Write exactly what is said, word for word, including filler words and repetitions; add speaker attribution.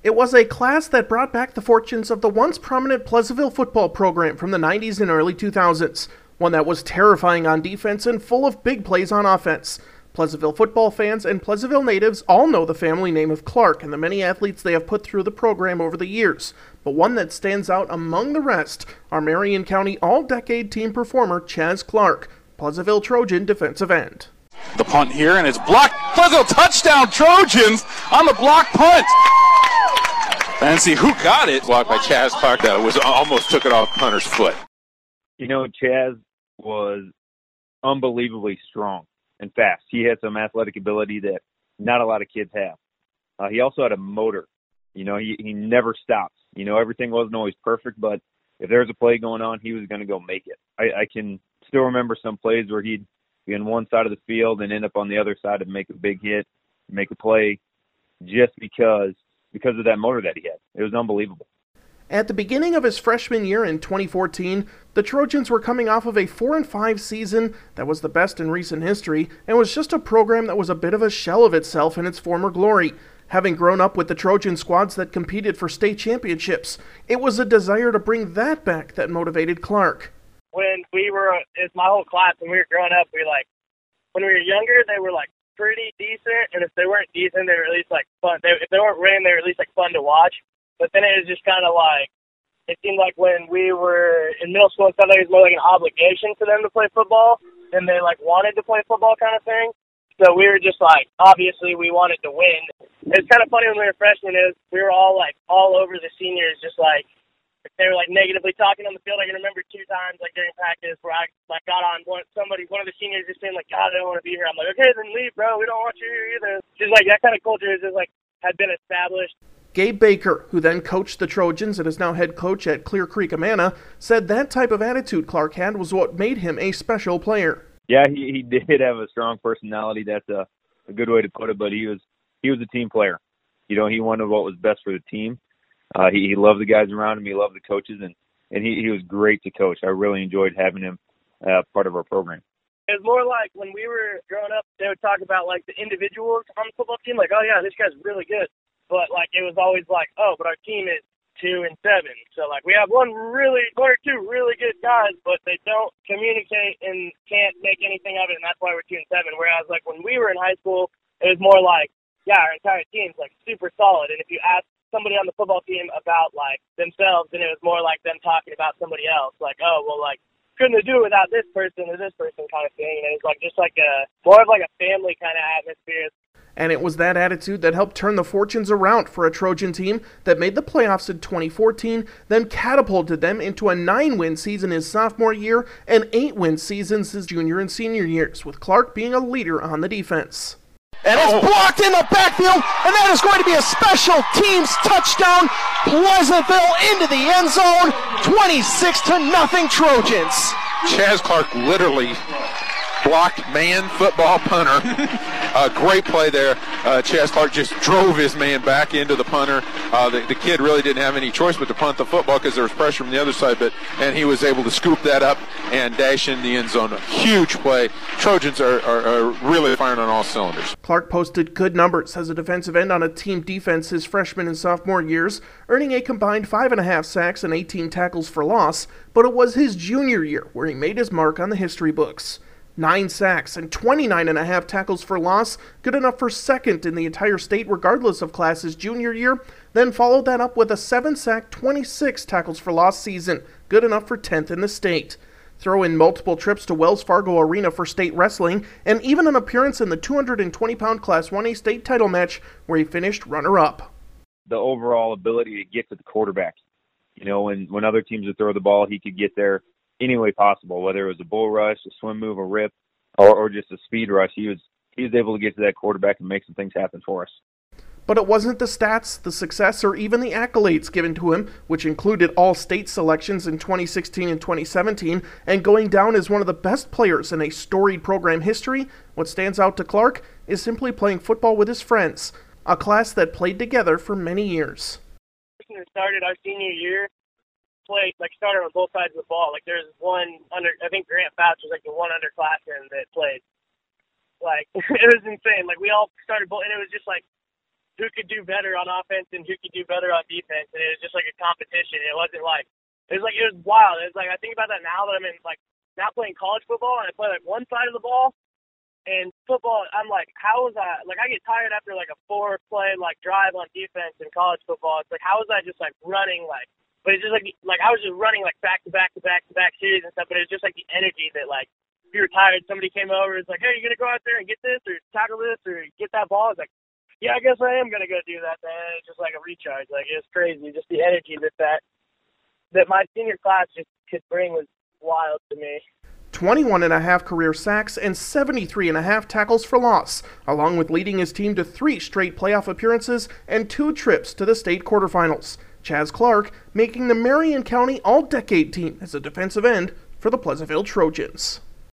Speaker 1: It was a class that brought back the fortunes of the once prominent Pleasantville football program from the nineties and early two thousands, one that was terrifying on defense and full of big plays on offense. Pleasantville football fans and Pleasantville natives all know the family name of Clark and the many athletes they have put through the program over the years, but one that stands out among the rest are Marion County all-decade team performer Chaz Clark, Pleasantville Trojan defensive end.
Speaker 2: The punt here, and it's blocked. Pleasantville touchdown Trojans on the block punt. And see who got it. Blocked by Chaz Clark. That was almost took it off punter's foot.
Speaker 3: You know, Chaz was unbelievably strong and fast. He had some athletic ability that not a lot of kids have. Uh, he also had a motor. You know, he, he never stops. You know, everything wasn't always perfect, but if there was a play going on, he was going to go make it. I, I can still remember some plays where he'd be on one side of the field and end up on the other side and make a big hit, make a play, just because because of that motor that he had. It was unbelievable.
Speaker 1: At the beginning of his freshman year in twenty fourteen, the Trojans were coming off of a four and five season that was the best in recent history and was just a program that was a bit of a shell of itself in its former glory. Having grown up with the Trojan squads that competed for state championships, it was a desire to bring that back that motivated Clark.
Speaker 4: When we were, it's my whole class, when we were growing up, we like, when we were younger, they were like pretty decent, and if they weren't decent, they were at least like fun. They, if they weren't winning, they were at least like fun to watch. But then it was just kind of like, it seemed like when we were in middle school and stuff, it was more like an obligation for them to play football, and they like wanted to play football kind of thing. So we were just like, obviously we wanted to win. It's kind of funny when we were freshmen is we were all like all over the seniors, just like they were like negatively talking on the field. I can remember two times like during practice where I like got on one somebody one of the seniors just saying like, God, I don't want to be here. I'm like, okay, then leave, bro. We don't want you here either. Just like that kind of culture is just like had been established.
Speaker 1: Gabe Baker, who then coached the Trojans and is now head coach at Clear Creek Amana, said that type of attitude Clark had was what made him a special player.
Speaker 3: Yeah, he, he did have a strong personality. That's a, a good way to put it, but he was he was a team player. You know, he wanted what was best for the team. Uh, he, he loved the guys around him. He loved the coaches, and, and he, he was great to coach. I really enjoyed having him uh, part of our program.
Speaker 4: It was more like when we were growing up, they would talk about like the individuals on the football team, like, oh, yeah, this guy's really good. But, like, it was always like, oh, but our team is two and seven. So, like, we have one really, one or two really good guys, but they don't communicate and can't make anything of it, and that's why we're two and seven. Whereas, like, when we were in high school, it was more like, yeah, our entire team's, like, super solid. And if you ask somebody on the football team about, like, themselves, then it was more like them talking about somebody else. Like, oh, well, like, couldn't they do it without this person or this person kind of thing. And it was, like, just like a, more of, like, a family kind of atmosphere.
Speaker 1: And it was that attitude that helped turn the fortunes around for a Trojan team that made the playoffs in twenty fourteen, then catapulted them into a nine-win season his sophomore year and eight-win seasons his junior and senior years, with Clark being a leader on the defense.
Speaker 5: And it's blocked in the backfield, and that is going to be a special teams touchdown. Pleasantville into the end zone, twenty-six to nothing Trojans.
Speaker 2: Chaz Clark literally blocked man football punter. A great play there. Uh, Chaz Clark just drove his man back into the punter. Uh, the, the kid really didn't have any choice but to punt the football because there was pressure from the other side, but and he was able to scoop that up and dash in the end zone. A huge play. Trojans are, are, are really firing on all cylinders.
Speaker 1: Clark posted good numbers as a defensive end on a team defense his freshman and sophomore years, earning a combined five and a half sacks and eighteen tackles for loss, but it was his junior year where he made his mark on the history books. Nine sacks and twenty-nine and a half tackles for loss, good enough for second in the entire state regardless of class's junior year, then followed that up with a seven-sack, twenty-six tackles for loss season, good enough for tenth in the state. Throw in multiple trips to Wells Fargo Arena for state wrestling, and even an appearance in the two hundred twenty pound Class one A state title match where he finished runner-up.
Speaker 3: The overall ability to get to the quarterback. You know, when, when other teams would throw the ball, he could get there any way possible, whether it was a bull rush, a swim move, a rip, or, or just a speed rush. He was he was able to get to that quarterback and make some things happen for us.
Speaker 1: But it wasn't the stats, the success, or even the accolades given to him, which included all state selections in twenty sixteen and twenty seventeen, and going down as one of the best players in a storied program history. What stands out to Clark is simply playing football with his friends, a class that played together for many years.
Speaker 4: We started our senior year, played, like, started on both sides of the ball. Like, there's one under, I think Grant Fouch was, like, the one underclassman that played. Like, it was insane. Like, we all started both, and it was just, like, who could do better on offense and who could do better on defense, and it was just like a competition. It wasn't like it was like it was wild. It was like I think about that now that I'm in like now playing college football and I play like one side of the ball. And football, I'm like, how was I, like, I get tired after, like, a four-play, like, drive on defense in college football. It's like, how was I just, like, running, like, but it's just, like, like I was just running, like, back-to-back-to-back-to-back series and stuff, but it's just, like, the energy that, like, if you were tired, somebody came over, it's like, hey, you going to go out there and get this or tackle this or get that ball? It's like, yeah, I guess I am going to go do that, man. It's just, like, a recharge. Like, it's crazy. Just the energy that that, that my senior class just could bring was wild to me.
Speaker 1: twenty-one and a half career sacks and seventy-three and a half tackles for loss, along with leading his team to three straight playoff appearances and two trips to the state quarterfinals. Chaz Clark making the Marion County All-Decade team as a defensive end for the Pleasantville Trojans.